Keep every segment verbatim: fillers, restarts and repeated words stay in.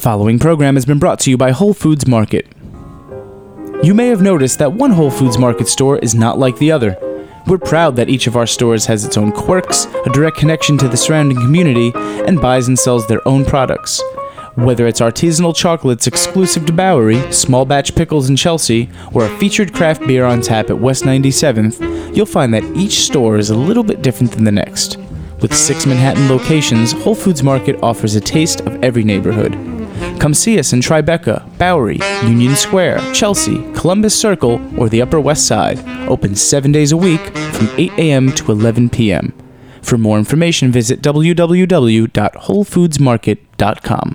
following program has been brought to you by Whole Foods Market. You may have noticed that one Whole Foods Market store is not like the other. We're proud that each of our stores has its own quirks, a direct connection to the surrounding community, and buys and sells their own products. Whether it's artisanal chocolates exclusive to Bowery, small batch pickles in Chelsea, or a featured craft beer on tap at West ninety-seventh, you'll find that each store is a little bit different than the next. With six Manhattan locations, Whole Foods Market offers a taste of every neighborhood. Come see us in Tribeca, Bowery, Union Square, Chelsea, Columbus Circle, or the Upper West Side. Open seven days a week from eight a.m. to eleven p.m. For more information, visit w w w dot whole foods market dot com.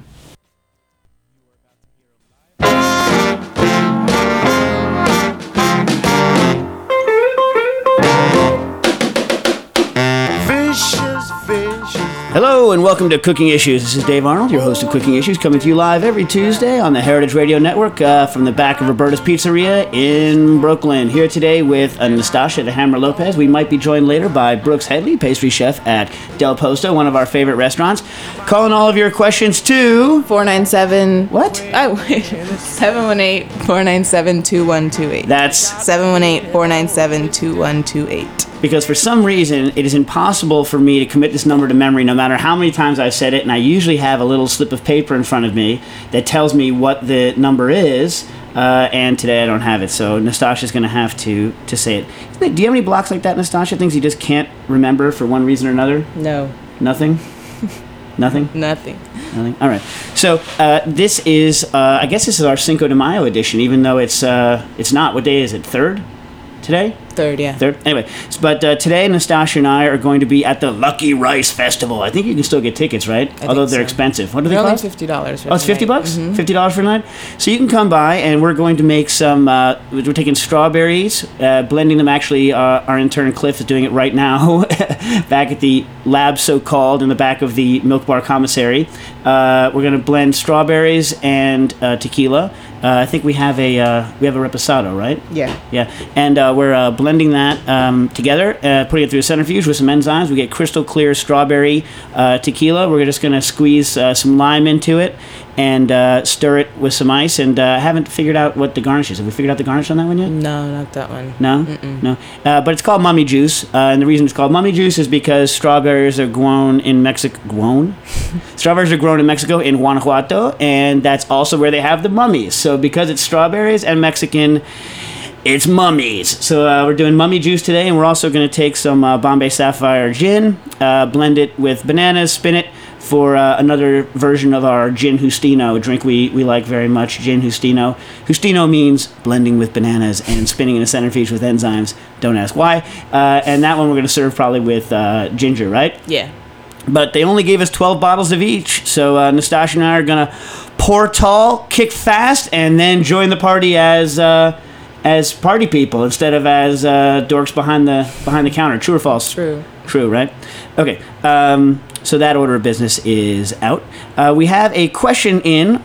Hello and welcome to Cooking Issues. This is Dave Arnold, your host of Cooking Issues, coming to you live every Tuesday on the Heritage Radio Network uh, from the back of Roberta's Pizzeria in Brooklyn. Here today with uh, Nastasia the Hammer Lopez. We might be joined later by Brooks Headley, pastry chef at Del Posto, one of our favorite restaurants. Calling all of your questions to... four nine seven... What? I wait. seven one eight, four nine seven, two one two eight. That's... seven one eight, four nine seven, two one two eight. Because for some reason, it is impossible for me to commit this number to memory no matter how many times I've said it, and I usually have a little slip of paper in front of me that tells me what the number is, uh, and today I don't have it, so Nastasia's going to have to to say it. Do you have any blocks like that, Nastasia? Things you just can't remember for one reason or another? No. Nothing? Nothing? Nothing. Nothing? All right. So uh, this is, uh, I guess this is our Cinco de Mayo edition, even though it's uh, it's not. What day is it? Third? Today? Third, yeah. Third. Anyway, but uh, today Nastasia and I are going to be at the Lucky Rice Festival. I think you can still get tickets, right? I Although think they're so. expensive. What do they They're only cost? fifty dollars for Oh, it's fifty tonight. bucks? Mm-hmm. fifty dollars for a night? So you can come by, and we're going to make some, uh, we're taking strawberries, uh, blending them. Actually, uh, our intern Cliff is doing it right now, back at the lab, so-called, in the back of the Milk Bar Commissary. Uh, we're going to blend strawberries and uh, tequila. Uh, I think we have a uh, we have a reposado, right? Yeah. Yeah, and uh, we're uh, blending that um, together, uh, putting it through a centrifuge with some enzymes. We get crystal clear strawberry uh, tequila. We're just going to squeeze uh, some lime into it and uh, stir it with some ice. And uh, I haven't figured out what the garnish is. Have we figured out the garnish on that one yet? No, not that one. No? Mm-mm. No. Uh, but it's called mummy juice. Uh, and the reason it's called mummy juice is because strawberries are grown in Mexico. Grown? Strawberries are grown in Mexico, in Guanajuato. And that's also where they have the mummies. So because it's strawberries and Mexican, it's mummies. So uh, we're doing mummy juice today. And we're also going to take some uh, Bombay Sapphire gin, uh, blend it with bananas, spin it for uh, another version of our Gin Justino, a drink we, we like very much, Gin Justino. Justino means blending with bananas and spinning in a centrifuge with enzymes. Don't ask why. Uh, and that one we're going to serve probably with uh, ginger, right? Yeah. But they only gave us twelve bottles of each. So uh, Nastasia and I are going to pour tall, kick fast, and then join the party as uh, as party people instead of as uh, dorks behind the behind the counter. True or false? True. True, right? Okay. Um, so that order of business is out. Uh, we have a question in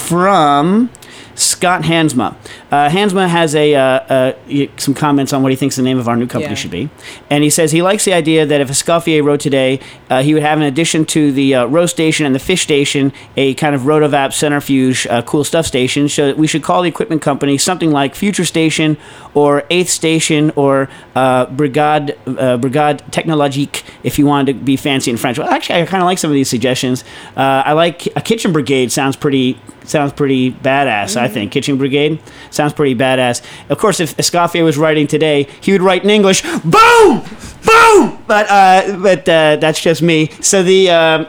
from Scott Hansma. Uh, Hansma has a uh, uh, some comments on what he thinks the name of our new company Yeah. should be. And he says he likes the idea that if Escoffier wrote today, uh, he would have, in addition to the uh, roast station and the fish station, a kind of rotovap centrifuge uh, cool stuff station. So that we should call the equipment company something like Future Station or Eighth Station or uh, Brigade, uh, Brigade Technologique if you wanted to be fancy in French. Well, actually, I kind of like some of these suggestions. Uh, I like a Kitchen Brigade. Sounds pretty sounds pretty badass, mm-hmm. I think. Kitchen Brigade sounds pretty badass. Of course, if Escoffier was writing today, he would write in English, boom! Boom! But uh, but uh, that's just me. So the... Uh,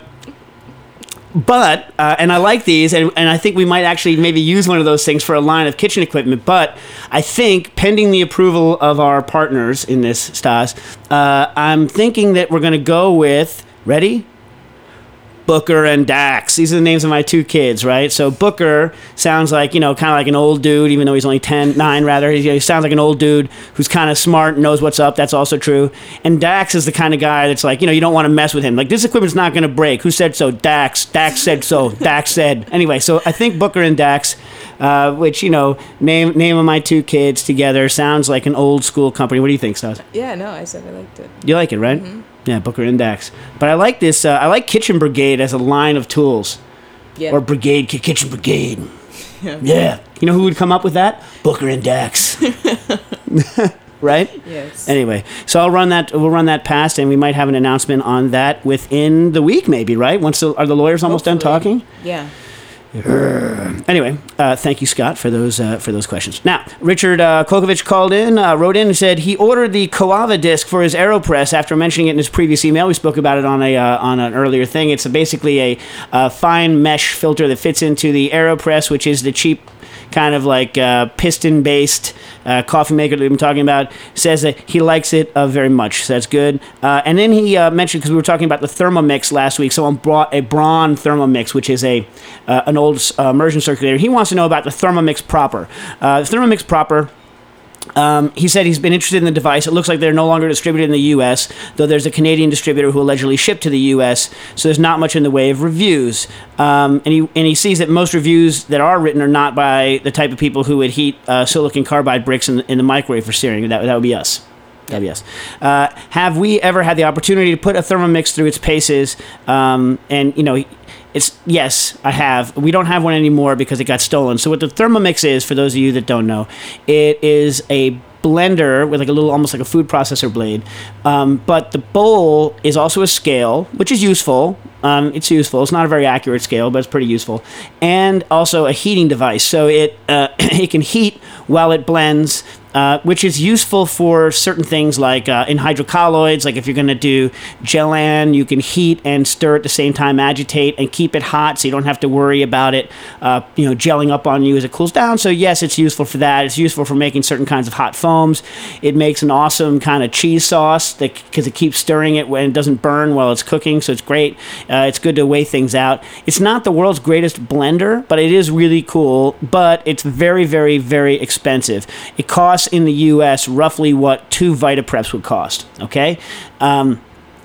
But, uh, and I like these, and, and I think we might actually maybe use one of those things for a line of kitchen equipment, but I think, pending the approval of our partners in this, Stas, uh, I'm thinking that we're going to go with, ready? Booker and Dax. These are the names of my two kids, right? So Booker sounds like, you know, kind of like an old dude, even though he's only ten, nine rather. He, he sounds like an old dude who's kind of smart and knows what's up. That's also true. And Dax is the kind of guy that's like, you know, you don't want to mess with him. Like, this equipment's not going to break. Who said so? Dax. Dax said so. Dax said. Anyway, so I think Booker and Dax, uh, which, you know, name name of my two kids together, sounds like an old school company. What do you think, Stas? Yeah, no, I said I liked it. You like it, right? Mm-hmm. Yeah, Booker and Dax. But I like this. Uh, I like Kitchen Brigade as a line of tools. Yeah. Or Brigade Ki- Kitchen Brigade. Yeah. Yeah. You know who would come up with that? Booker and Dax. Right? Yes. Anyway, so I'll run that. We'll run that past, and we might have an announcement on that within the week, maybe. Right? Once the, are the lawyers almost Hopefully. done talking? Yeah. Anyway, uh, thank you, Scott, for those uh, for those questions. Now, Richard uh, Kokovich called in, uh, wrote in, and said he ordered the Koava disc for his AeroPress after mentioning it in his previous email. We spoke about it on a uh, on an earlier thing. It's a, basically a, uh fine mesh filter that fits into the AeroPress, which is the cheap kind of like uh, piston-based uh, coffee maker that we've been talking about. Says that he likes it uh, very much, so that's good. Uh, and then he uh, mentioned, because we were talking about the Thermomix last week, someone brought a Braun Thermomix, which is a uh, an old uh, immersion circulator. He wants to know about the Thermomix Proper. Uh, the Thermomix Proper... Um, he said he's been interested in the device. It looks like they're no longer distributed in the U S, though there's a Canadian distributor who allegedly shipped to the U S, so there's not much in the way of reviews. Um, and he and he sees that most reviews that are written are not by the type of people who would heat uh, silicon carbide bricks in, in the microwave for searing. That, that would be us. That'd be us. Uh, have we ever had the opportunity to put a Thermomix through its paces? Um, and, you know... It's yes, I have. We don't have one anymore because it got stolen. So what the Thermomix is, for those of you that don't know, it is a blender with like a little, almost like a food processor blade. Um, but the bowl is also a scale, which is useful. Um, it's useful. It's not a very accurate scale, but it's pretty useful. And also a heating device. So it uh, it can heat while it blends. Uh, which is useful for certain things like uh, in hydrocolloids, like if you're going to do Gellan, you can heat and stir at the same time, agitate, and keep it hot so you don't have to worry about it uh, you know, gelling up on you as it cools down. So yes, it's useful for that. It's useful for making certain kinds of hot foams. It makes an awesome kind of cheese sauce because it keeps stirring it when it doesn't burn while it's cooking, so it's great. Uh, it's good to weigh things out. It's not the world's greatest blender, but it is really cool, but it's very, very, very expensive. It costs in the U S roughly what two VitaPreps would cost, okay? Um,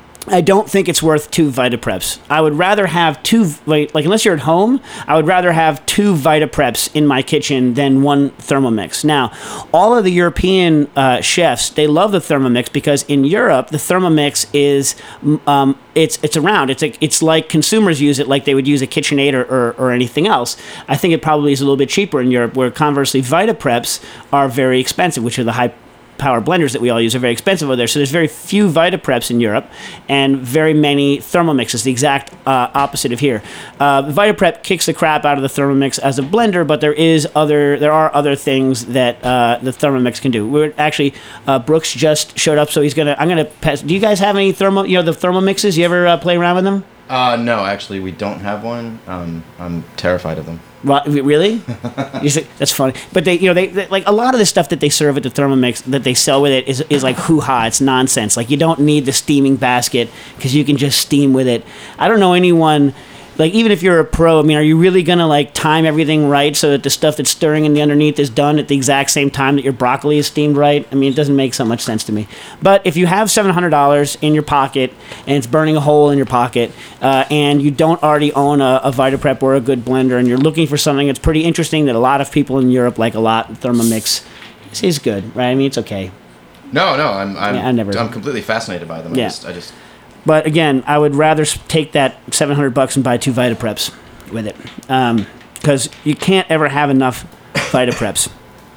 I don't think it's worth two VitaPreps. I would rather have two, like, like unless you're at home, I would rather have two VitaPreps in my kitchen than one Thermomix. Now, all of the European uh, chefs, they love the Thermomix because in Europe, the Thermomix is, um, it's it's around. It's a, it's like consumers use it like they would use a KitchenAid or, or, or anything else. I think it probably is a little bit cheaper in Europe, where conversely, VitaPreps are very expensive, which are the high power blenders that we all use are very expensive over there. So there's very few VitaPreps in Europe and very many Thermomixes, the exact uh, opposite of here. Uh, VitaPrep kicks the crap out of the Thermomix as a blender, but there is other, there are other things that uh, the Thermomix can do. We're actually, uh, Brooks just showed up, so he's gonna, I'm gonna pass. Do you guys have any thermo, you know, the Thermomixes? You ever uh, play around with them? Uh, no, actually, we don't have one. Um, I'm terrified of them. What, really? You say, that's funny. But they, you know, they, they like a lot of the stuff that they serve at the Thermomix that they sell with it is is like hoo-ha. It's nonsense. Like you don't need the steaming basket because you can just steam with it. I don't know anyone. Like, even if you're a pro, I mean, are you really going to, like, time everything right so that the stuff that's stirring in the underneath is done at the exact same time that your broccoli is steamed right? I mean, it doesn't make so much sense to me. But if you have seven hundred dollars in your pocket and it's burning a hole in your pocket uh, and you don't already own a, a VitaPrep or a good blender and you're looking for something that's pretty interesting that a lot of people in Europe like a lot, Thermomix is good, right? I mean, it's okay. No, no, I'm I'm Yeah, I never- I'm completely fascinated by them. Yeah. I just I just But again, I would rather s- take that seven hundred bucks and buy two VitaPreps with it, because you can't ever have enough VitaPreps.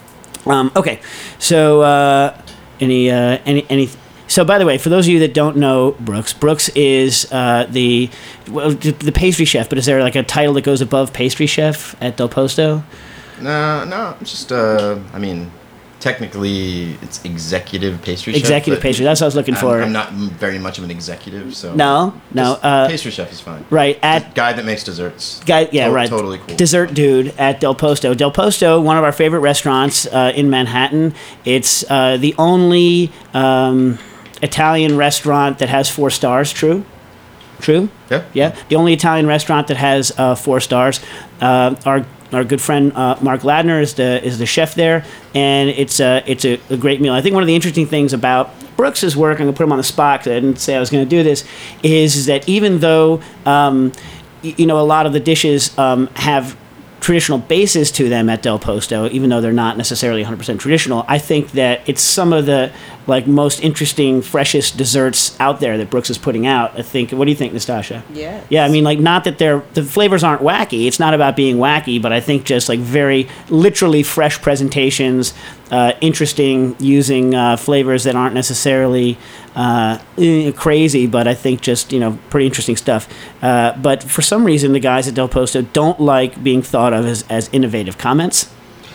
Um, okay, so uh, any uh, any any. So by the way, for those of you that don't know Brooks, Brooks is uh, the well, the pastry chef. But is there like a title that goes above pastry chef at Del Posto? no no. It's just uh, I mean, technically it's executive pastry chef. Executive but pastry. That's what I was looking I'm, for. I'm not m- very much of an executive, so No, no. Just Uh, pastry chef is fine. right at Guy that makes desserts. Guy, yeah, To- right. Totally cool. Dessert dude at Del Posto. Del Posto, one of our favorite restaurants uh, in Manhattan. It's uh, the only um, Italian restaurant that has four stars. True? True? Yeah. Yeah. The only Italian restaurant that has uh, four stars. Uh, our our good friend uh, Mark Ladner is the is the chef there, and it's a it's a, a great meal. I think one of the interesting things about Brooks's work, I'm gonna put him on the spot because I didn't say I was gonna do this, is, is that even though um, y- you know a lot of the dishes um, have traditional bases to them at Del Posto, even though they're not necessarily one hundred percent traditional, I think that it's some of the like most interesting, freshest desserts out there that Brooks is putting out. I think. What do you think, Nastasha? Yeah. Yeah, I mean, like, not that they're the flavors aren't wacky. It's not about being wacky, but I think just like very literally fresh presentations, uh, interesting using uh, flavors that aren't necessarily uh, eh, crazy, but I think just you know pretty interesting stuff. Uh, but for some reason, the guys at Del Posto don't like being thought of as, as innovative. Comments?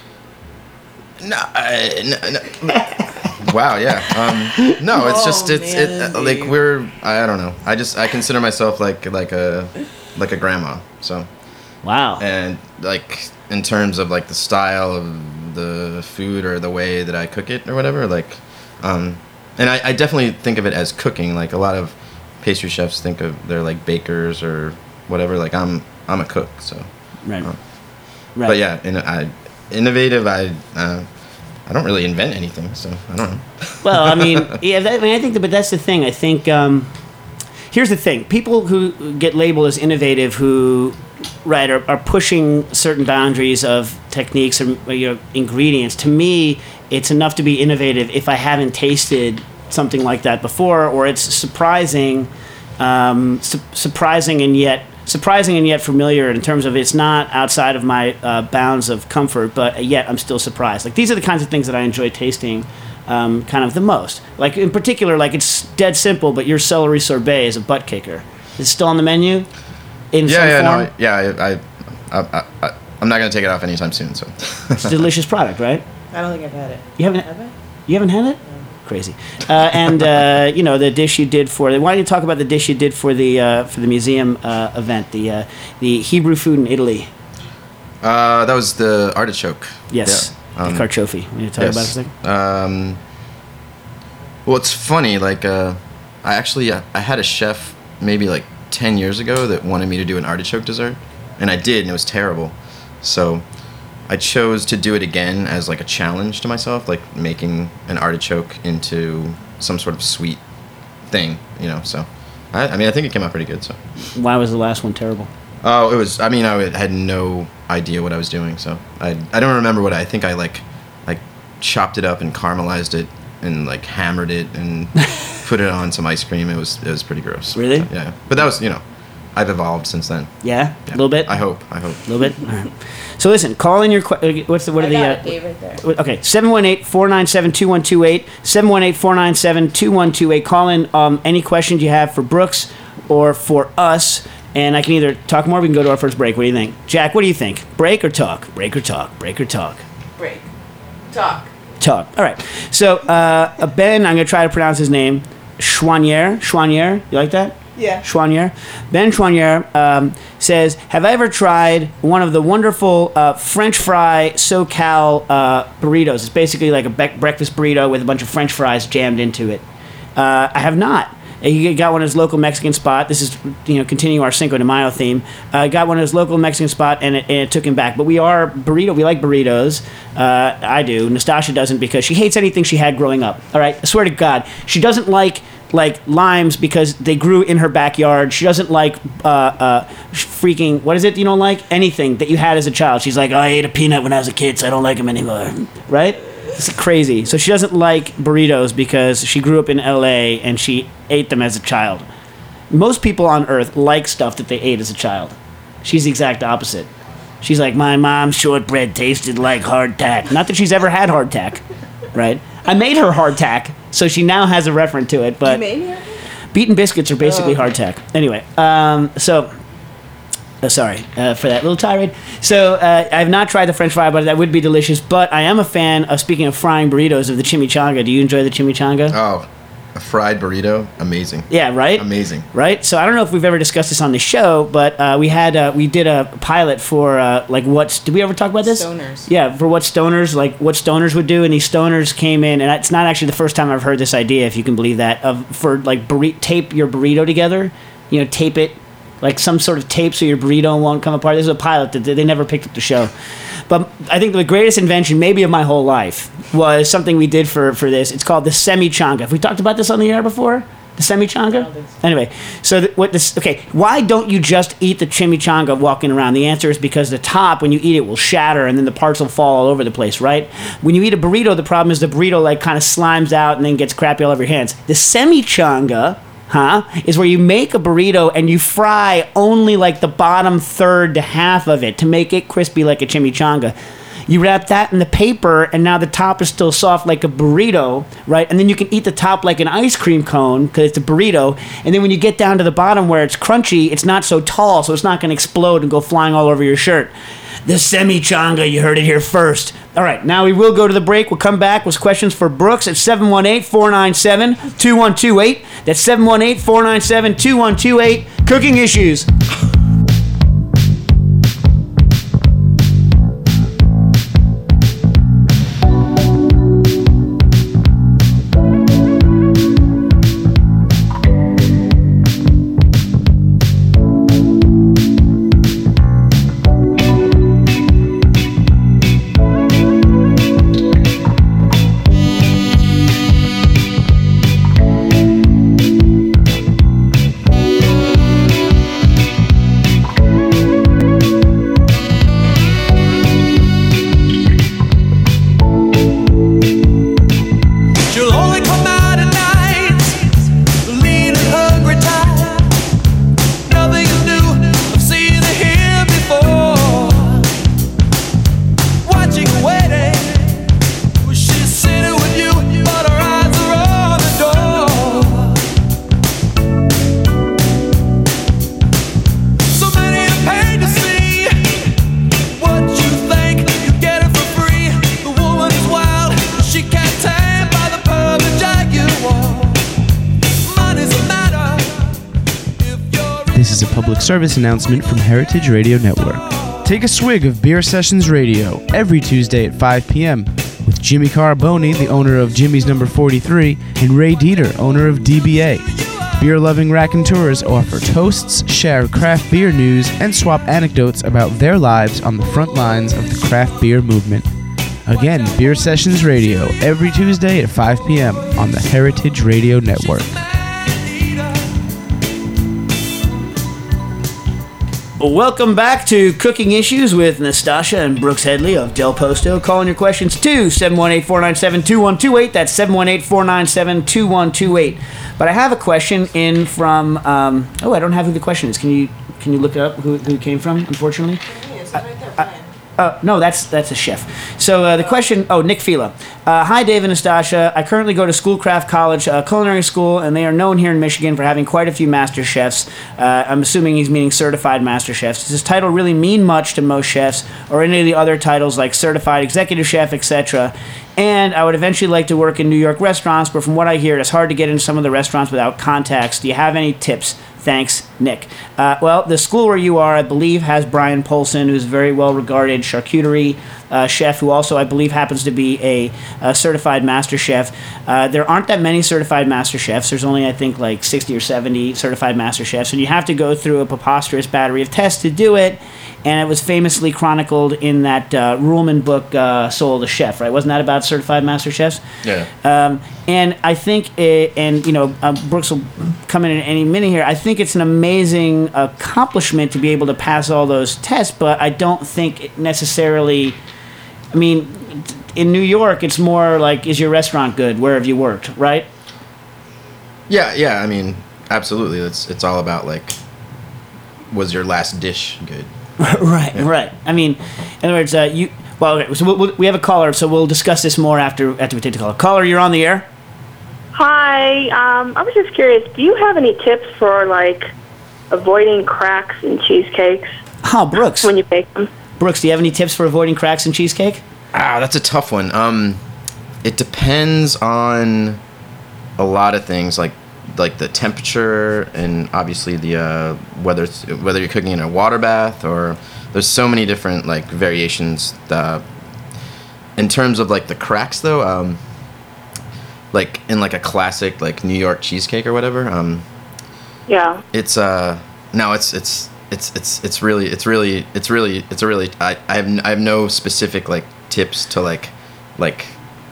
No, I, no, no. Wow, yeah. Um, no, it's just it's it, uh, like we're I don't know. I just I consider myself like like a like a grandma. So Wow. and like in terms of like the style of the food or the way that I cook it or whatever, like um, and I, I definitely think of it as cooking. Like a lot of pastry chefs think of they're like bakers or whatever. Like I'm I'm a cook. So Right. uh, Right. but yeah, in, I innovative. I uh, I don't really invent anything, so I don't know. Well, I mean, yeah, that, I mean, I think, that, but that's the thing. I think um, here's the thing: people who get labeled as innovative, who right, are, are pushing certain boundaries of techniques or you know, ingredients. To me, it's enough to be innovative if I haven't tasted something like that before, or it's surprising, um, su- surprising and yet. Surprising and yet familiar in terms of it's not outside of my uh, bounds of comfort, but yet I'm still surprised. Like these are the kinds of things that I enjoy tasting, um, kind of the most. Like in particular, like it's dead simple, but your celery sorbet is a butt kicker. Is it still on the menu? In yeah, some yeah, form? no, yeah. I, I, I, I, I'm not gonna take it off anytime soon. So It's a delicious product, right? I don't think I've had it. You haven't. Have I? You haven't had it? Crazy. Uh, and uh, you know the dish you did for the. Why don't you talk about the dish you did for the uh, for the museum uh, event, the uh, the Hebrew food in Italy? uh, that was the artichoke. Yes, Yeah. Um, the carciofi. Want to talk yes. about it for a second? Um, well, it's funny. Like, uh, I actually uh, I had a chef maybe like ten years ago that wanted me to do an artichoke dessert, and I did, and it was terrible. So I chose to do it again as like a challenge to myself, like making an artichoke into some sort of sweet thing, you know. So, I, I mean, I think it came out pretty good. So. Why was the last one terrible? Oh, it was. I mean, I had no idea what I was doing, so I I don't remember what I, I think I like like chopped it up and caramelized it and like hammered it and put it on some ice cream. It was it was pretty gross. Really? So, yeah, but that was you know, I've evolved since then. Yeah, Yeah. a little bit. I hope. I hope. A little bit. All right. So listen, call in your que- what's the what are I the got uh, it, Dave, right there. Wait, okay, seven one eight, four nine seven, two one two eight, seven one eight, four nine seven, two one two eight. Call in um, any questions you have for Brooks or for us, and I can either talk more or we can go to our first break. What do you think? Jack, what do you think? Break or talk? Break or talk? Break or talk? Break. Talk. Talk. All right. So, uh, Ben, I'm going to try to pronounce his name. Chouanier. Chouanier. You like that? Yeah. Chouanier. Ben Chouanier um, says, have I ever tried one of the wonderful uh, French fry SoCal uh, burritos? It's basically like a be- breakfast burrito with a bunch of French fries jammed into it. Uh, I have not. He got one at his local Mexican spot. This is, you know, continuing our Cinco de Mayo theme. Uh, got one at his local Mexican spot, and it, and it took him back. But we are burrito. We like burritos. Uh, I do. Nastasha doesn't because she hates anything she had growing up. All right, I swear to God, she doesn't like like limes because they grew in her backyard. She doesn't like uh, uh, freaking what is it? You don't like anything that you had as a child. She's like, oh, I ate a peanut when I was a kid, so I don't like them anymore. Right? It's crazy. So she doesn't like burritos because she grew up in L A and she ate them as a child. Most people on Earth like stuff that they ate as a child. She's the exact opposite. She's like, my mom's shortbread tasted like hardtack. Not that she's ever had hardtack, right? I made her hardtack, so she now has a reference to it. But You made me? beaten biscuits are basically Oh, okay. hardtack. Anyway, um, so. Uh, sorry uh, for that little tirade. So uh, I have not tried the French fry, but that would be delicious. But I am a fan of, speaking of frying burritos, of the chimichanga. Do you enjoy the chimichanga? Oh, a fried burrito, amazing. Yeah, right? Amazing. Right? So I don't know if we've ever discussed this on the show, but uh, we had uh, we did a pilot for uh, like what's did we ever talk about this? Stoners. Yeah, for what stoners like what stoners would do, and these stoners came in, and it's not actually the first time I've heard this idea, if you can believe that, of for like burri- tape your burrito together, you know, tape it like some sort of tape so your burrito won't come apart. This is a pilot that they never picked up the show. But I think the greatest invention, maybe of my whole life, was something we did for, for this. It's called the semichanga. Have we talked about this on the air before? The chimichanga? Anyway, so th- what this? Okay, why don't you just eat the chimichanga walking around? The answer is because the top, when you eat it, will shatter and then the parts will fall all over the place, right? When you eat a burrito, the problem is the burrito like kind of slimes out and then gets crappy all over your hands. The chimichanga, huh, is where you make a burrito and you fry only like the bottom third to half of it to make it crispy like a chimichanga. You wrap that in the paper, and now the top is still soft like a burrito, right? And then you can eat the top like an ice cream cone because it's a burrito. And then when you get down to the bottom where it's crunchy, it's not so tall, so it's not going to explode and go flying all over your shirt. The chimichanga, you heard it here first. All right, now we will go to the break. We'll come back with questions for Brooks at seven one eight, four nine seven, two one two eight. That's seven one eight, four nine seven, two one two eight. Cooking Issues. Service announcement from Heritage Radio Network. Take a swig of Beer Sessions Radio every Tuesday at five p.m. with Jimmy Carboni, the owner of Jimmy's Number forty-three, and Ray Dieter, owner of D B A. Beer-loving raconteurs offer toasts, share craft beer news, and swap anecdotes about their lives on the front lines of the craft beer movement. Again, Beer Sessions Radio every Tuesday at five p.m. on the Heritage Radio Network. Welcome back to Cooking Issues with Nastasha and Brooks Headley of Del Posto. Calling your questions to seven one eight, four nine seven, two one two eight. That's seven one eight, four nine seven, two one two eight. But I have a question in from, um, oh, I don't have who the question is. Can you can you look it up who, who it came from, unfortunately? Uh, no, that's that's a chef. So uh, the question, oh, Nick Fila. Uh, Hi, Dave and Nastasha. I currently go to Schoolcraft College uh, Culinary School, and they are known here in Michigan for having quite a few master chefs. Uh, I'm assuming he's meaning certified master chefs. Does this title really mean much to most chefs, or any of the other titles like certified executive chef, et cetera? And I would eventually like to work in New York restaurants, but from what I hear, it's hard to get into some of the restaurants without contacts. Do you have any tips? Thanks, Nick. Uh, well, the school where you are, I believe, has Brian Polson, who's a very well-regarded charcuterie uh, chef, who also, I believe, happens to be a, a certified master chef. Uh, there aren't that many certified master chefs. There's only, I think, like sixty or seventy certified master chefs, and you have to go through a preposterous battery of tests to do it. And it was famously chronicled in that uh, Ruhlman book, uh, Soul of the Chef, right? Wasn't that about certified master chefs? Yeah. Um, and I think, it, and you know, uh, Brooks will come in at any minute here. I think it's an amazing accomplishment to be able to pass all those tests, but I don't think it necessarily. I mean, in New York, it's more like, is your restaurant good? Where have you worked, right? Yeah, yeah. I mean, absolutely. It's it's all about like, was your last dish good? right, yeah. right. I mean, in other words, uh, you. Well, okay, so we'll, we'll, we have a caller, so we'll discuss this more after after we take the caller. Caller, you're on the air. Hi. Um, I was just curious. Do you have any tips for like avoiding cracks in cheesecakes? Oh, Brooks. When you bake them. Brooks, do you have any tips for avoiding cracks in cheesecake? Ah, that's a tough one. Um, it depends on a lot of things, like like the temperature and obviously the uh, whether it's, whether you're cooking in a water bath, or there's so many different like variations. Uh, in terms of like the cracks though, um, like in like a classic like New York cheesecake or whatever. Um, yeah. It's uh no, it's it's it's it's it's really it's really it's really it's a really I I have I have no specific like tips to like like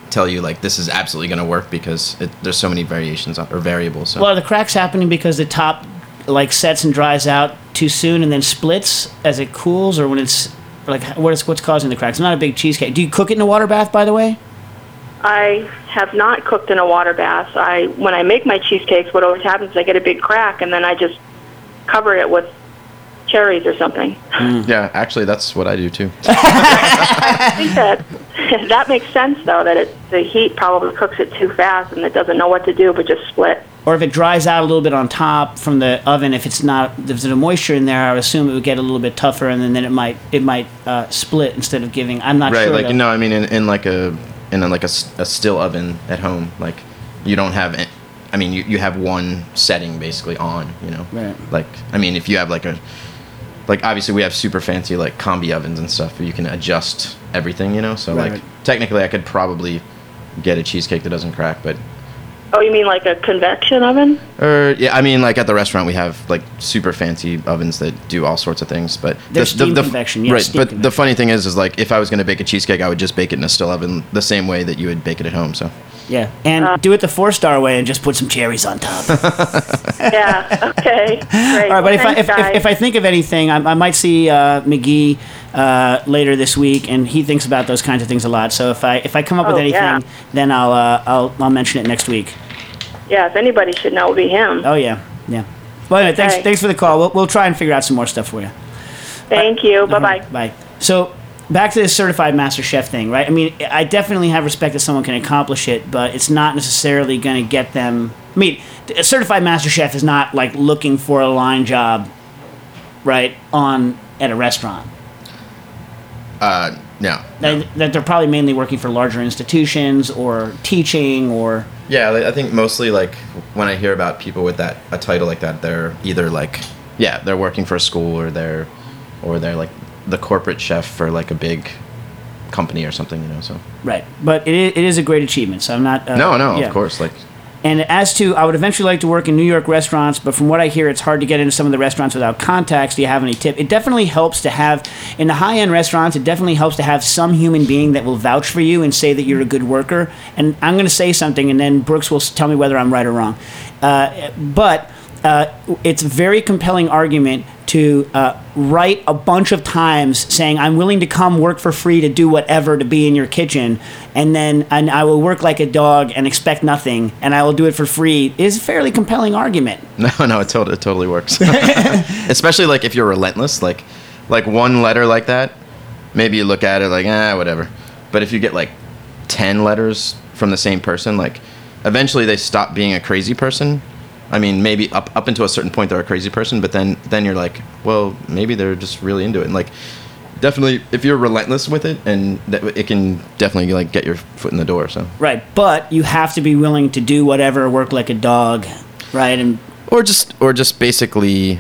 tell you like this is absolutely going to work because it, there's so many variations or variables. So. Well, are the cracks happening because the top like sets and dries out too soon and then splits as it cools, or when it's like what is what's causing the cracks? I'm not a big cheesecake. Do you cook it in a water bath, by the way? I have not cooked in a water bath. I when I make my cheesecakes, what always happens is I get a big crack, and then I just cover it with cherries or something. Mm. Yeah, actually, that's what I do too. I think that that makes sense, though, that it, the heat probably cooks it too fast, and it doesn't know what to do but just split. Or if it dries out a little bit on top from the oven, if it's not, if there's a moisture in there, I would assume it would get a little bit tougher, and then, then it might it might uh, split instead of giving. I'm not right, sure. like though. you know, I mean, in, in like a in a, like a, s- a still oven at home, like you don't have. It, I mean, you, you have one setting basically on. You know, Right. like I mean, if you have like a like obviously we have super fancy like combi ovens and stuff where you can adjust everything. You know, so Right, like right. technically I could probably get a cheesecake that doesn't crack, but. Oh, you mean like a convection oven? Or yeah, I mean, like at the restaurant, we have like super fancy ovens that do all sorts of things. But There's steam convection, yeah, right? steam But convection. the funny thing is, is like if I was going to bake a cheesecake, I would just bake it in a still oven the same way that you would bake it at home. So Yeah, and Uh. do it the four-star way and just put some cherries on top. Yeah, okay. Great. All right, but if I Thanks, if, if, guys. if I think of anything, I, I might see uh, McGee uh, later this week, and he thinks about those kinds of things a lot. So if I if I come up with Oh, anything, yeah. then I'll uh, I'll I'll mention it next week. Yeah, if anybody should know, it would be him. Oh yeah, yeah. Well, anyway, thanks Okay. thanks for the call. We'll we'll try and figure out some more stuff for you. Thank you. Bye-bye. Bye. So back to this certified master chef thing, right? I mean, I definitely have respect that someone can accomplish it, but it's not necessarily going to get them. I mean, a certified master chef is not like looking for a line job, right, on at a restaurant. uh, no, no. That, that they're probably mainly working for larger institutions or teaching or. Yeah, like, I think mostly like when I hear about people with that a title like that, they're either like yeah, they're working for a school or they're or they're like the corporate chef for like a big company or something, you know. So Right, but it is, it is a great achievement. So I'm not. Uh, no, no, yeah. of course, like. And as to, I would eventually like to work in New York restaurants, but from what I hear, it's hard to get into some of the restaurants without contacts. Do you have any tip? It definitely helps to have, in the high-end restaurants, it definitely helps to have some human being that will vouch for you and say that you're a good worker. And I'm going to say something, and then Brooks will s- tell me whether I'm right or wrong. Uh, but uh, it's a very compelling argument to uh, write a bunch of times saying, I'm willing to come work for free to do whatever to be in your kitchen, and then and I will work like a dog and expect nothing, and I will do it for free, is a fairly compelling argument. No, no, it, tot- it totally works. Especially like if you're relentless, like like one letter like that, maybe you look at it like ah whatever. But if you get like ten letters from the same person, like eventually they stop being a crazy person. I mean, maybe up up until a certain point they're a crazy person, but then then you're like, well, maybe they're just really into it. And like, definitely, if you're relentless with it, and that, it can definitely like get your foot in the door. So Right, but you have to be willing to do whatever, work like a dog, right? And or just or just basically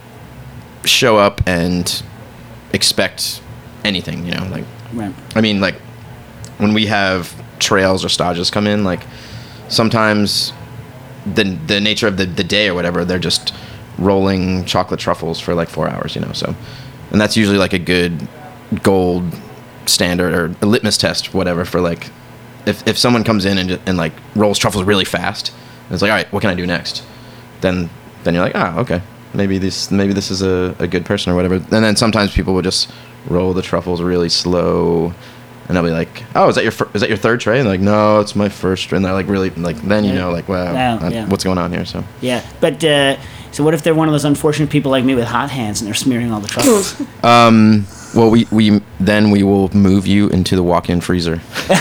show up and expect anything, you know, like right. I mean, like when we have trails or stages come in, like sometimes the the nature of the, the day or whatever, they're just rolling chocolate truffles for like four hours, you know. So, and that's usually like a good gold standard or a litmus test, whatever, for like if if someone comes in and and like rolls truffles really fast, and it's like, all right, what can I do next? Then then you're like, ah, okay, maybe this maybe this is a, a good person or whatever. And then sometimes people will just roll the truffles really slow. And they'll be like, "Oh, is that your fir- is that your third tray?" And they're like, "No, it's my first tray." And they're like, "Really?" Like then you know, like, wow, Wow, uh, yeah. what's going on here? So Yeah, but uh, so what if they're one of those unfortunate people like me with hot hands and they're smearing all the truffles? well, we we then we will move you into the walk-in freezer.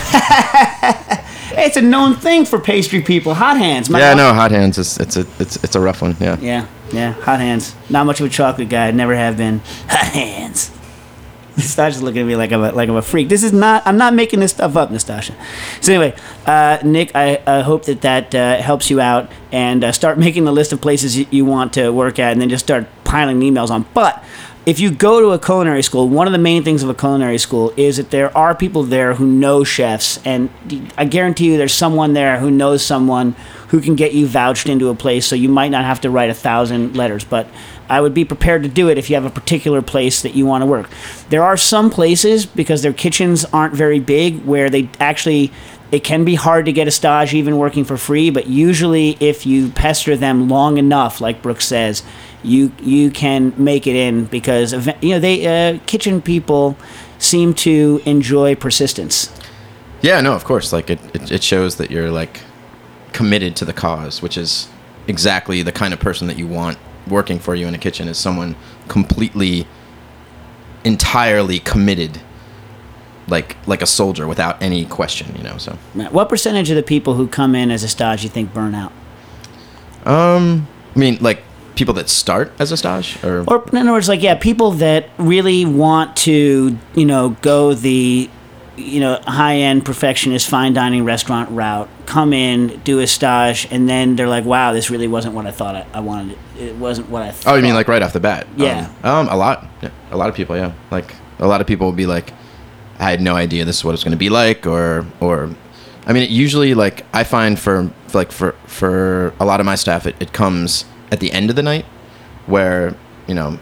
Hey, it's a known thing for pastry people, hot hands. My yeah, mom- no, hot hands is it's a it's it's a rough one. Yeah. Yeah, yeah, hot hands. Not much of a chocolate guy. Never have been. Hot hands. Nastasha's looking at me like I'm a, like I'm a freak. This is not. I'm not making this stuff up, Nastasha. So anyway, uh, Nick, I uh, hope that that uh, helps you out, and uh, start making the list of places you, you want to work at, and then just start piling emails on. But if you go to a culinary school, one of the main things of a culinary school is that there are people there who know chefs, and I guarantee you there's someone there who knows someone who can get you vouched into a place, so you might not have to write a thousand letters, but I would be prepared to do it if you have a particular place that you want to work. There are some places, because their kitchens aren't very big, where they actually it can be hard to get a stage even working for free, but usually if you pester them long enough, like Brooks says, you you can make it in because you know they uh, kitchen people seem to enjoy persistence. Yeah, no, of course. Like it, it, it shows that you're like committed to the cause, which is exactly the kind of person that you want working for you in a kitchen, is someone completely, entirely committed, like like a soldier without any question, you know. So, what percentage of the people who come in as a stage you think burn out? Um, I mean, like people that start as a stage, or or in other words, like yeah, people that really want to, you know, go the you know, high-end perfectionist fine dining restaurant route, come in, do a stage, and then they're like, wow, this really wasn't what I thought I, I wanted. It wasn't what I thought. Oh, you mean like right off the bat? Yeah. Um, um a lot. Yeah, a lot of people, yeah. Like, a lot of people will be like, I had no idea this is what it's going to be like, or, or, I mean, it usually, like, I find for, like, for, for a lot of my staff, it, it comes at the end of the night, where, you know,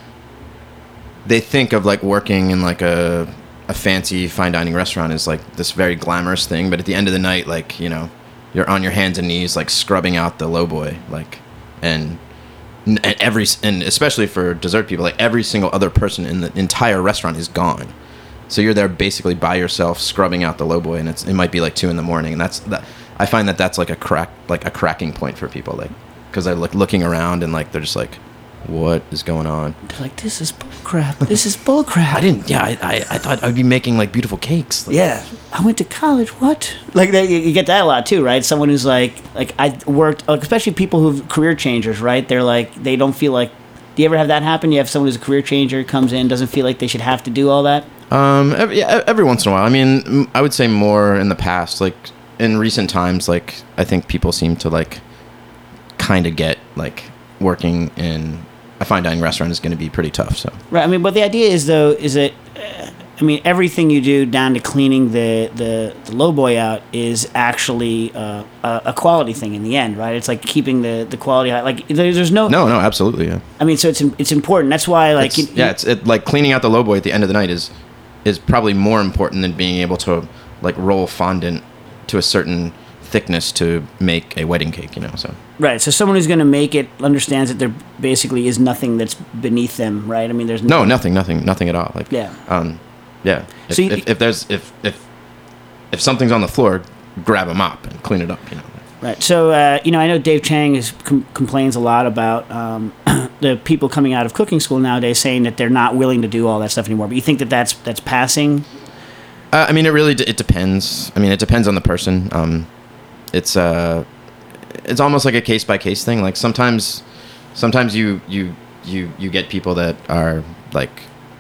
they think of, like, working in, like, a... a fancy fine dining restaurant is like this very glamorous thing, but at the end of the night, like, you know, you're on your hands and knees, like scrubbing out the low boy, like, and, and every, and especially for dessert people, like every single other person in the entire restaurant is gone. So you're there basically by yourself, scrubbing out the low boy, and it's, it might be like two in the morning. And that's that. I find that that's like a crack, like a cracking point for people, like, cause they're like looking around and like, they're just like, what is going on? They're like, this is bullcrap. This is bullcrap. I didn't. Yeah, I, I, I thought I'd be making like beautiful cakes. Like, yeah, I went to college. What? Like they, you get that a lot too, right? Someone who's like, like I worked, like, especially people who've career changers, right? They're like, they don't feel like. Do you ever have that happen? You have someone who's a career changer, comes in, doesn't feel like they should have to do all that. Um. Every, yeah. Every once in a while. I mean, I would say more in the past. Like in recent times, like I think people seem to like kind of get like working in a fine dining restaurant is going to be pretty tough. So right. I mean, but the idea is though, is that uh, I mean, everything you do down to cleaning the the, the low boy out is actually uh, a, a quality thing in the end, right? It's like keeping the, the quality high. Like there, there's no no no absolutely yeah. I mean, so it's it's important. That's why like it's, you, yeah, it's it, like cleaning out the low boy at the end of the night is is probably more important than being able to like roll fondant to a certain thickness to make a wedding cake, you know. So right. So someone who's going to make it understands that there basically is nothing that's beneath them, right? I mean, there's no nothing, nothing, nothing at all. Like yeah, um, yeah. If, so you, if, if there's if if if something's on the floor, grab a mop and clean it up, you know. Right. So uh, you know, I know Dave Chang is com- complains a lot about um, the people coming out of cooking school nowadays saying that they're not willing to do all that stuff anymore. But you think that that's that's passing? Uh, I mean, it really d- it depends. I mean, it depends on the person. Um, it's uh, it's almost like a case by case thing. Like sometimes, sometimes you you you you get people that are like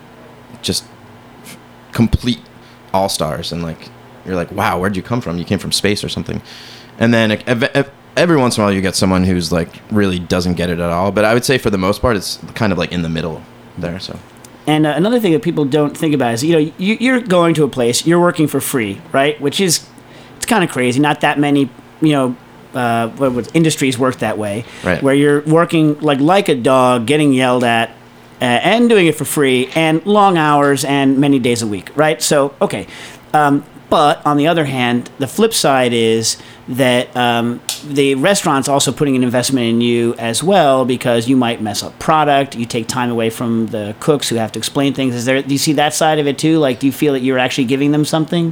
just f- complete all stars, and like you're like, wow, where'd you come from? You came from space or something. And then ev- every once in a while, you get someone who's like really doesn't get it at all. But I would say for the most part, it's kind of like in the middle there. So. And uh, another thing that people don't think about is, you know, you, you're going to a place, you're working for free, right? Which is, it's kind of crazy. Not that many, you know, uh, what, what, industries work that way. Right. Where you're working like like a dog, getting yelled at, uh, and doing it for free, and long hours, and many days a week, right? So, okay. Um, but on the other hand, the flip side is that um, the restaurant's also putting an investment in you as well, because you might mess up product. You take time away from the cooks who have to explain things. Is there? Do you see that side of it too? Like, do you feel that you're actually giving them something?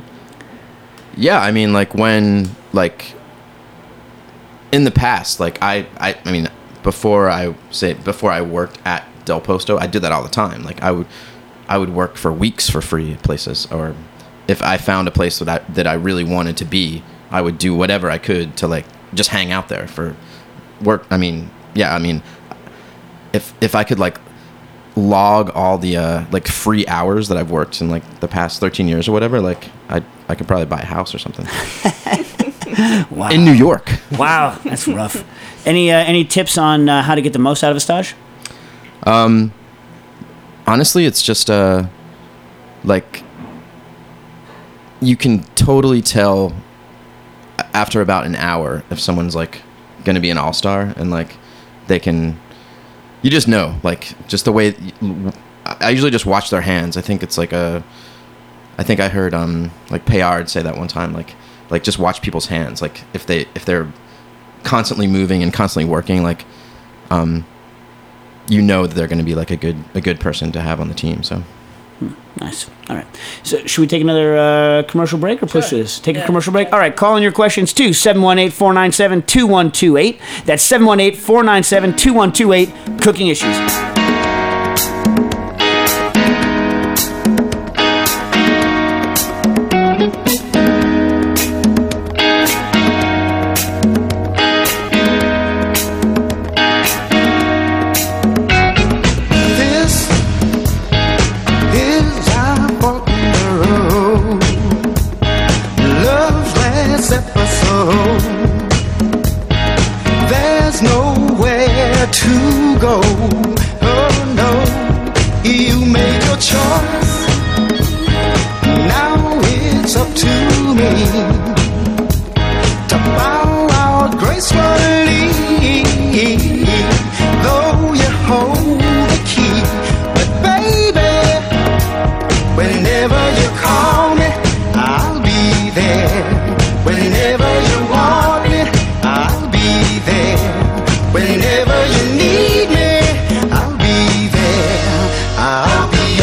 Yeah, I mean, like when, like, in the past, like I, I, I mean, before I say before I worked at Del Posto, I did that all the time. Like I would, I would work for weeks for free at places, or if I found a place that I, that I really wanted to be, I would do whatever I could to like just hang out there for work. I mean, yeah, I mean, if if I could like log all the uh, like free hours that I've worked in like the past thirteen years or whatever, like I I could probably buy a house or something. Wow. In New York. Wow, that's rough. Any uh, any tips on uh, how to get the most out of a stage? Um, honestly, it's just uh, like you can totally tell after about an hour if someone's like going to be an all-star, and like they can, you just know, like just the way. I usually just watch their hands. I think it's like a. I think I heard um like Payard say that one time, like like just watch people's hands. Like if they if they're constantly moving and constantly working, like um, you know that they're going to be like a good a good person to have on the team. So. Nice. All right. So should we take another uh, commercial break or push Sure. this? Take Yeah. a commercial break? All right. Call in your questions to seven one eight, four nine seven, two one two eight. That's seven one eight, four nine seven, two one two eight. Cooking Issues. This is our fork in the road. Love's last episode. There's nowhere to go. Oh no, you made your choice. Now it's up to me to bow out gracefully. Though you hold the key, but baby, whenever you call me, I'll be there. Whenever you want me, I'll be there. Whenever you need me, I'll be there. I'll be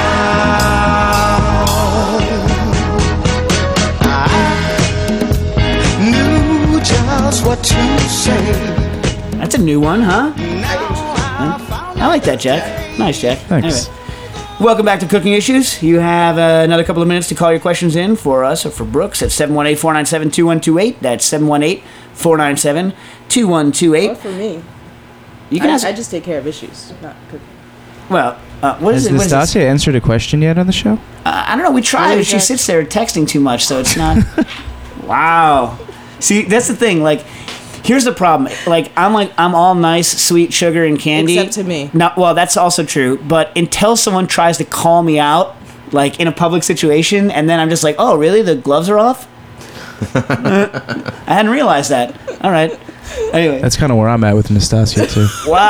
around. I knew just what to say. That's a new one, huh? I like that, Jack. Nice, Jack. Thanks. Anyway. Welcome back to Cooking Issues. You have uh, another couple of minutes to call your questions in for us or for Brooks at seven one eight, four nine seven, two one two eight. That's seven one eight, four nine seven, two one two Or eight. for me. You can I, ask. I just take care of issues, not cooking. Well, uh, what is Has it? What is Nastasia answered a question yet on the show? Uh, I don't know. We tried, Really, but she Jack? sits there texting too much, so it's not. Wow. See, that's the thing. Like, here's the problem. Like, I'm like I'm all nice, sweet sugar and candy. Except to me. No, well, that's also true. But until someone tries to call me out, like in a public situation, and then I'm just like, oh, really? The gloves are off? I hadn't realized that. All right. Anyway. That's kind of where I'm at with Nastasia too.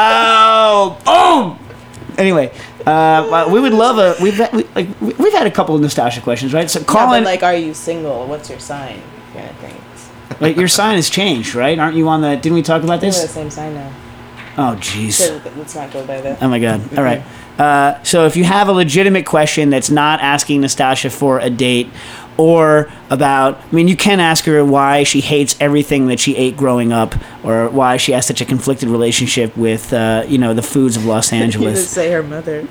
Wow! Boom! Anyway, uh, well, we would love a we've had, we, like we- we've had a couple of nostalgia questions, right? So Yeah, call but in. like, are you single? What's your sign? Kind of things. Like, your sign has changed, right? Aren't you on the? Didn't we talk about We're the this? same sign now. Oh, jeez. So let's not go by that. Oh my God. All right. Uh, so if you have a legitimate question that's not asking Nastasia for a date, or about, I mean, you can ask her why she hates everything that she ate growing up, or why she has such a conflicted relationship with, uh, you know, the foods of Los You didn't Angeles. say her mother.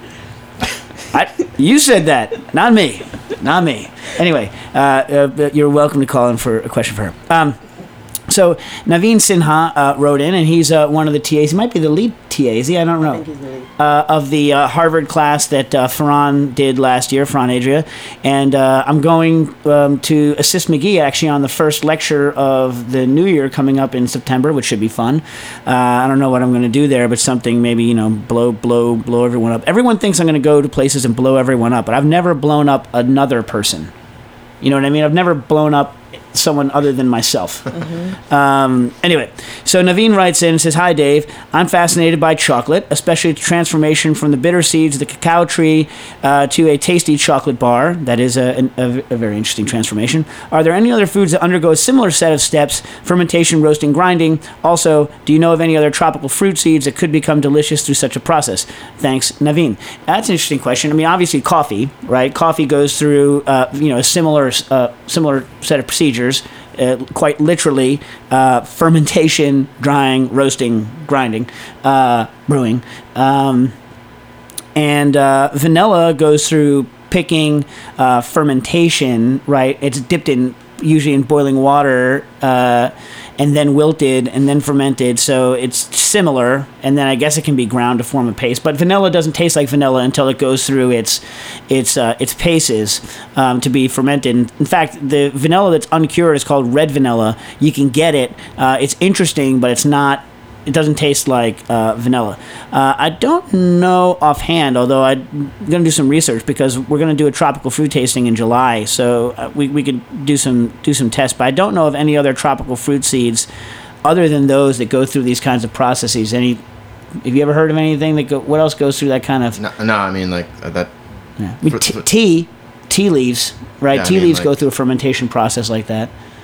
I, you said that, not me, not me. Anyway, uh, uh, you're welcome to call in for a question for her. Um, so Naveen Sinha uh, wrote in, and he's uh, one of the T As. He might be the lead T A. Is he? I don't know. I think he's the lead. Uh, of the uh, Harvard class that uh, Ferran did last year, Ferran Adria, and uh, I'm going um, to assist McGee actually on the first lecture of the new year coming up in September, which should be fun. Uh, I don't know what I'm going to do there, but something maybe, you know, blow, blow, blow everyone up. Everyone thinks I'm going to go to places and blow everyone up, but I've never blown up another person. You know what I mean? I've never blown up someone other than myself. Um, anyway, so Naveen writes in and says, "Hi, Dave. I'm fascinated by chocolate, especially the transformation from the bitter seeds of the cacao tree uh, to a tasty chocolate bar. That is a, a, a very interesting transformation. Are there any other foods that undergo a similar set of steps, fermentation, roasting, grinding? Also, do you know of any other tropical fruit seeds that could become delicious through such a process? Thanks, Naveen." That's an interesting question. I mean, obviously coffee, right? Coffee goes through, uh, you know, a similar, uh, similar set of procedures. Uh, quite literally, uh, fermentation, drying, roasting, grinding, uh, brewing. Um, and uh, vanilla goes through picking, uh, fermentation, right? It's dipped in, usually in boiling water, uh, and then wilted, and then fermented. So it's similar, and then I guess it can be ground to form a paste. But vanilla doesn't taste like vanilla until it goes through its its uh, its paces um, to be fermented. In fact, the vanilla that's uncured is called red vanilla. You can get it. Uh, it's interesting, but it's not. It doesn't taste like uh, vanilla. Uh, I don't know offhand, although I'm going to do some research because we're going to do a tropical fruit tasting in July, so uh, we, we could do some do some tests. But I don't know of any other tropical fruit seeds other than those that go through these kinds of processes. Any? Have you ever heard of anything that go? What else goes through that kind of? No, no I mean like uh, that. Yeah. I mean, For- t- for- tea, tea leaves, right? Yeah, I tea mean, leaves go like- through a fermentation process like that.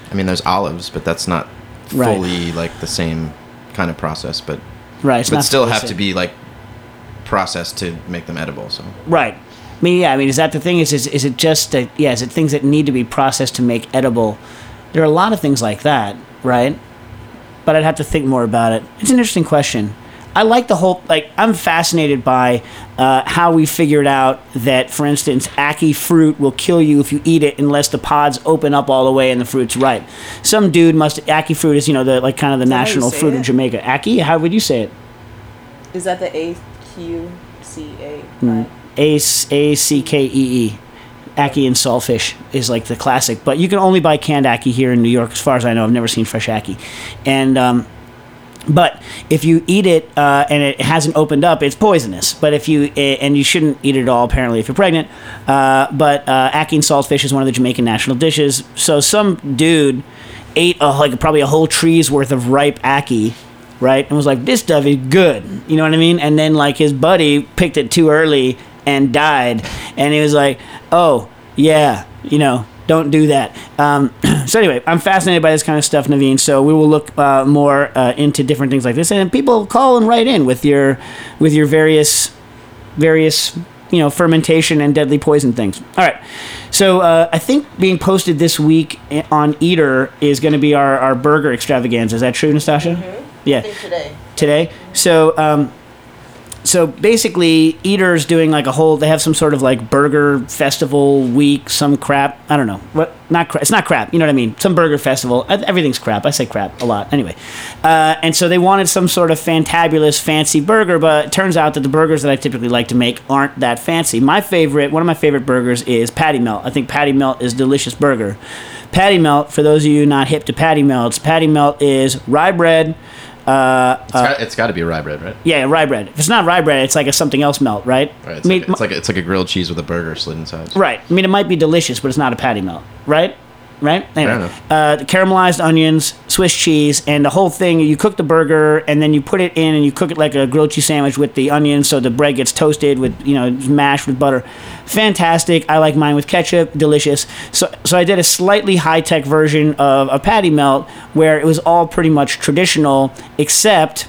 I mean, there's olives, but that's not Right. fully like the same kind of process. But Right. It's but not still the have same. to be like processed to make them edible. So Right. I mean, yeah. I mean, is that the thing? Is is, is it just that? Yeah. Is it things that need to be processed to make edible? There are a lot of things like that, right? But I'd have to think more about it. It's an interesting question. I like the whole, like, I'm fascinated by uh, how we figured out that, for instance, ackee fruit will kill you if you eat it unless the pods open up all the way and the fruit's ripe. Some dude must, ackee fruit is, you know, the like kind of the that how you national say fruit it? of Jamaica. Ackee? How would you say it? Is that the A Q C A? Mm. A C K E E. Ackee and saltfish is like the classic. But you can only buy canned ackee here in New York, as far as I know. I've never seen fresh ackee. And, um, but if you eat it uh, and it hasn't opened up, it's poisonous. But if you and you shouldn't eat it at all, apparently, if you're pregnant. Uh, but uh, ackee and saltfish is one of the Jamaican national dishes. So some dude ate a, like probably a whole tree's worth of ripe ackee, right? And was like, "This stuff is good." You know what I mean? And then like his buddy picked it too early and died, and he was like, "Oh yeah, you know." Don't do that. Um, so anyway, I'm fascinated by this kind of stuff, Naveen. So we will look uh, more uh, into different things like this, and people call and write in with your with your various various you know fermentation and deadly poison things. All right. So uh, I think being posted this week on Eater is going to be our, our burger extravaganza. Is that true, Nastasha? Mm-hmm. Yeah. Today. Today. So. Um, So basically, Eater's doing like a whole. They have some sort of like burger festival week, some crap. I don't know. What? Not crap. It's not crap. You know what I mean? Some burger festival. Everything's crap. I say crap a lot. Anyway, uh, and so they wanted some sort of fantabulous, fancy burger, but it turns out that the burgers that I typically like to make aren't that fancy. My favorite, one of my favorite burgers is Patty Melt. I think Patty Melt is a delicious burger. Patty Melt, for those of you not hip to Patty Melts, Patty Melt is rye bread. Uh, it's got, it's got to be rye bread, right? Yeah, rye bread. If it's not rye bread, it's like a something else melt, right? Right. It's, I mean, like, it's like it's like a grilled cheese with a burger slid inside. Right. I mean, it might be delicious, but it's not a patty melt, right? Right? Anyway, enough. uh, the caramelized onions, Swiss cheese, and the whole thing. You cook the burger, and then you put it in, and you cook it like a grilled cheese sandwich with the onions, so the bread gets toasted with, you know, mashed with butter. Fantastic. I like mine with ketchup. Delicious. So, so I did a slightly high-tech version of a patty melt where it was all pretty much traditional, except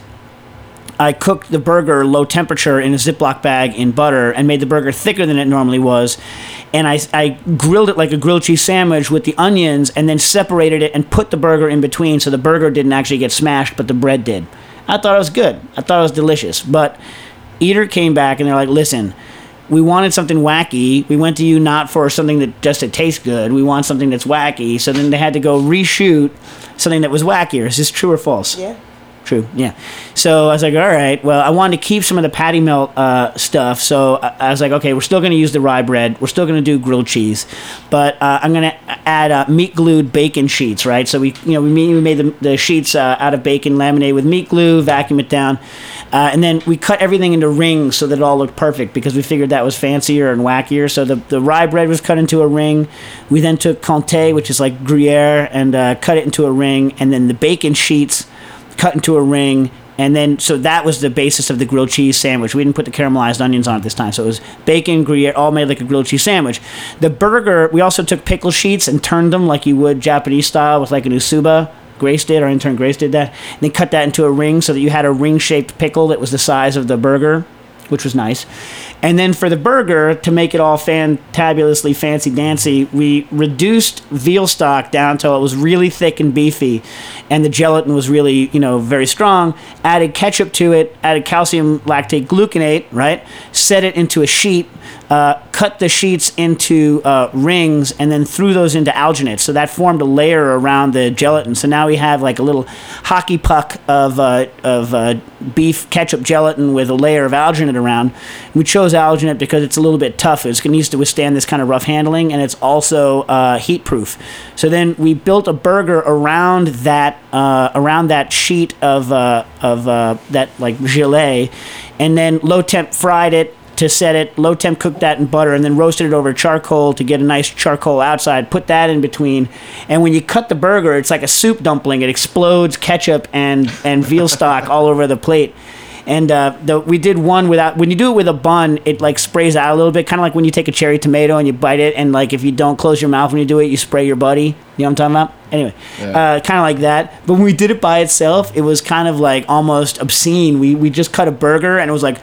I cooked the burger low temperature in a Ziploc bag in butter and made the burger thicker than it normally was. And I, I grilled it like a grilled cheese sandwich with the onions and then separated it and put the burger in between so the burger didn't actually get smashed, but the bread did. I thought it was good. I thought it was delicious. But Eater came back and they're like, listen, we wanted something wacky. We went to you not for something that just to taste good. We want something that's wacky. So then they had to go reshoot something that was wackier. Is this true or false? Yeah. True, yeah. So I was like, all right, well, I wanted to keep some of the patty melt uh, stuff. So I, I was like, okay, we're still going to use the rye bread. We're still going to do grilled cheese. But uh, I'm going to add uh, meat-glued bacon sheets, right? So we, you know, we made, we made the, the sheets uh, out of bacon, laminated with meat glue, vacuum it down. Uh, and then we cut everything into rings so that it all looked perfect because we figured that was fancier and wackier. So the, the rye bread was cut into a ring. We then took Comté, which is like Gruyere, and uh, cut it into a ring. And then the bacon sheets cut into a ring, and then so that was the basis of the grilled cheese sandwich. We didn't put the caramelized onions on it this time, so it was bacon, Gruyere, all made like a grilled cheese sandwich. The burger, we also took pickle sheets and turned them like you would Japanese style with like an usuba. Grace did, our intern Grace did that. And then cut that into a ring so that you had a ring-shaped pickle that was the size of the burger, which was nice. And then for the burger, to make it all fantabulously fancy-dancy, we reduced veal stock down till it was really thick and beefy, and the gelatin was really, you know, very strong. Added ketchup to it, added calcium lactate gluconate, right? Set it into a sheet, uh, cut the sheets into uh, rings, and then threw those into alginate. So that formed a layer around the gelatin. So now we have like a little hockey puck of uh, of uh, beef ketchup gelatin with a layer of alginate around. We chose alginate because it's a little bit tough. It's, it needs to withstand this kind of rough handling, and it's also uh, heat proof. So then we built a burger around that uh, around that sheet of uh, of uh, that like gelée, and then low temp fried it to set it, low temp cooked that in butter, and then roasted it over charcoal to get a nice charcoal outside, put that in between, and when you cut the burger, it's like a soup dumpling. It explodes ketchup and, and veal stock all over the plate. And uh, the, we did one without, when you do it with a bun, it like sprays out a little bit, kind of like when you take a cherry tomato and you bite it, and like if you don't close your mouth when you do it, you spray your buddy. You know what I'm talking about? Anyway, Yeah. uh, kind of like that. But when we did it by itself, it was kind of like almost obscene. We we just cut a burger and it was like,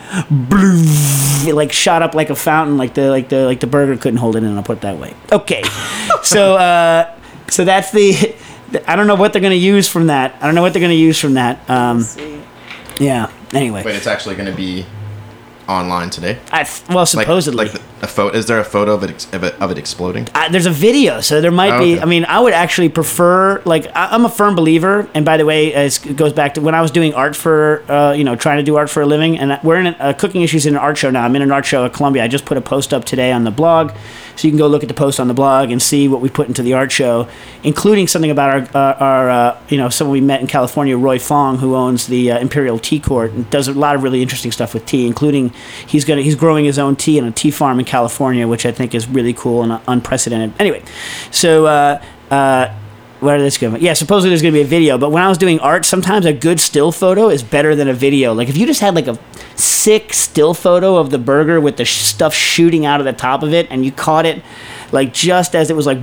bloof, it like shot up like a fountain. Like the like the like the burger couldn't hold it in. I'll put it that way. Okay, so uh, so that's the. I don't know what they're gonna use from that. I don't know what they're gonna use from that. Um, Sweet. yeah. Anyway, Wait, it's actually going to be online today? I th- well Like, supposedly. like the, a photo. Is there a photo of it ex- of it, of it exploding? Uh, there's a video, so there might Oh, be. okay. I mean, I would actually prefer. Like, I, I'm a firm believer, and by the way, uh, it goes back to when I was doing art for, uh, you know, trying to do art for a living. And we're in a, uh, Cooking Issues in an art show now. I'm in an art show at Columbia. I just put a post up today on the blog, so you can go look at the post on the blog and see what we put into the art show, including something about our, uh, our, uh, you know, someone we met in California, Roy Fong, who owns the uh, Imperial Tea Court and does a lot of really interesting stuff with tea, including he's gonna he's growing his own tea in a tea farm in California, which I think is really cool and unprecedented. Anyway, so uh, uh, where did this go? Yeah, supposedly there's going to be a video, but when I was doing art, sometimes a good still photo is better than a video. Like if you just had like a sick still photo of the burger with the sh- stuff shooting out of the top of it, and you caught it like just as it was like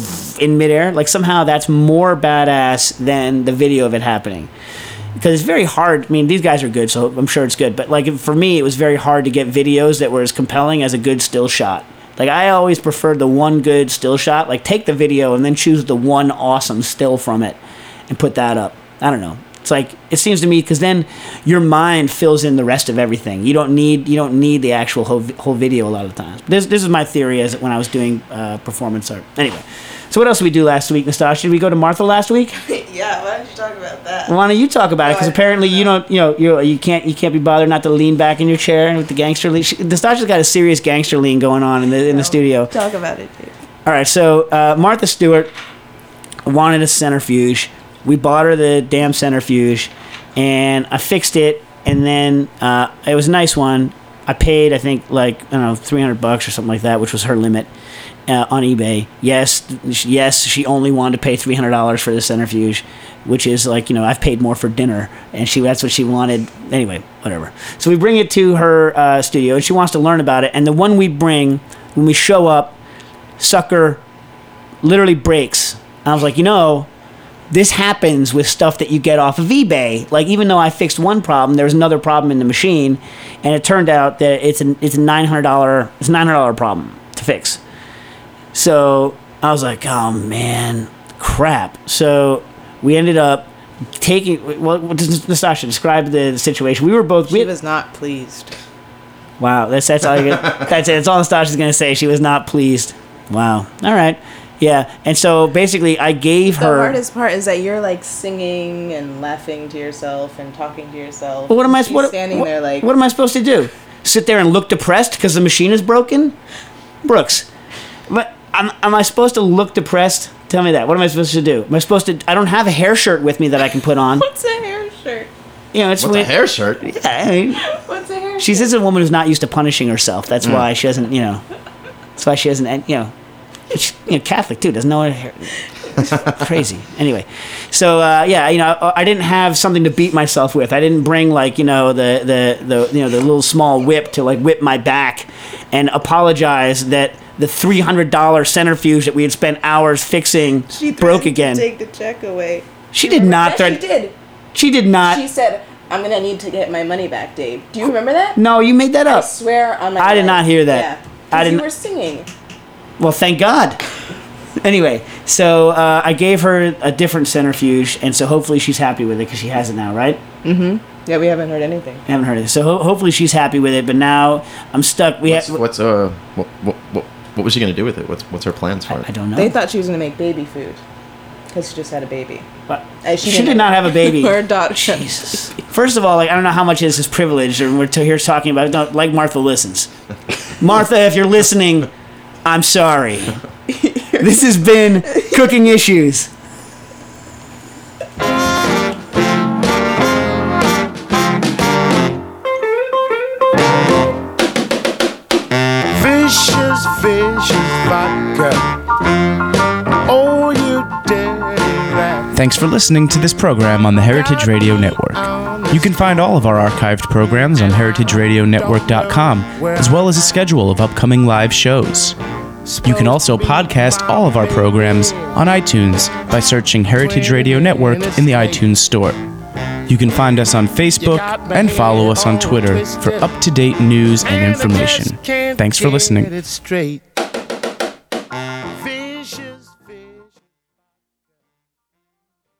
in midair, like somehow that's more badass than the video of it happening. Because it's very hard. I mean, these guys are good, so I'm sure it's good. But like for me, it was very hard to get videos that were as compelling as a good still shot. Like I always preferred the one good still shot. Like take the video and then choose the one awesome still from it, and put that up. I don't know. It's like it seems to me because then your mind fills in the rest of everything. You don't need you don't need the actual whole, whole video a lot of the times. This this is my theory as when I was doing uh, performance art. Anyway, so what else did we do last week, Nastasha? Did we go to Martha last week? Yeah, why don't you talk about that? Why don't you talk about it? Because No, I- apparently you don't, you know, you you can't you can't be bothered not to lean back in your chair with the gangster lean. She- Nastasha's got a serious gangster lean going on in the in the studio. Talk about it, dude. All right, so uh, Martha Stewart wanted a centrifuge. We bought her the damn centrifuge, and I fixed it. And then uh, it was a nice one. I paid, I think, like I don't know, three hundred bucks or something like that, which was her limit uh, on eBay. Yes, yes, she only wanted to pay three hundred dollars for the centrifuge, which is like, you know, I've paid more for dinner, and she that's what she wanted. Anyway, whatever. So we bring it to her uh, studio, and she wants to learn about it. And the one we bring when we show up, sucker literally breaks. And I was like, you know, this happens with stuff that you get off of eBay. Like, even though I fixed one problem, there was another problem in the machine, and it turned out that it's a it's a nine hundred dollar it's a nine hundred dollar problem to fix. So I was like, oh man, crap. So we ended up taking. Well, Nastasha, describe the, the situation. We were both. She We, was not pleased. wow, that's that's all. You get, that's it. That's all Nastasha's gonna say. She was not pleased. Wow. All right. Yeah, and so basically, I gave The her. hardest part is that you're like singing and laughing to yourself and talking to yourself. Well, what am I? She's What, standing what, there like, what am I supposed to do? Sit there and look depressed because the machine is broken? Brooks, but am, am I supposed to look depressed? Tell me that. What am I supposed to do? Am I supposed to? I don't have a hair shirt with me that I can put on. what's a hair shirt? You know, it's What's a when- hair shirt? Yeah, I mean, What's a hair she's shirt? just a woman who's not used to punishing herself. That's why she doesn't. You know, that's why she doesn't. You know. She's, you know, Catholic too, doesn't know her hair. It's crazy. Anyway, so uh, yeah, you know, I, I didn't have something to beat myself with. I didn't bring like you know the, the the you know the little small whip to like whip my back and apologize that the three hundred dollar centrifuge that we had spent hours fixing She broke threatened to again. Take the check away. She did not Yes, threaten. she did. She did not. She said, "I'm gonna need to get my money back, Dave." Do you remember that? No, you made that I up. swear on my. I did life. not hear that. Yeah, I 'cause didn't- You were singing. Well, thank God. Anyway, so uh, I gave her a different centrifuge, and so hopefully she's happy with it because she has it now, right? Yeah, we haven't heard anything. I haven't heard it. So ho- hopefully she's happy with it, but now I'm stuck. We What's, have. what's uh what, what what what was she gonna do with it? What's what's her plans for I, it? I don't know. They thought she was gonna make baby food because she just had a baby. But Uh, she, didn't did not have a baby. Her daughter. Jesus. First of all, like I don't know how much of this is privilege, and we're t- here talking about it. No, like Martha listens. Martha, if you're listening, I'm sorry. This has been Cooking Issues. Vicious, vicious vodka. Oh, you dirty rat. Thanks for listening to this program on the Heritage Radio Network. You can find all of our archived programs on heritage radio network dot com, as well as a schedule of upcoming live shows. You can also podcast all of our programs on iTunes by searching Heritage Radio Network in the iTunes Store. You can find us on Facebook and follow us on Twitter for up-to-date news and information. Thanks for listening.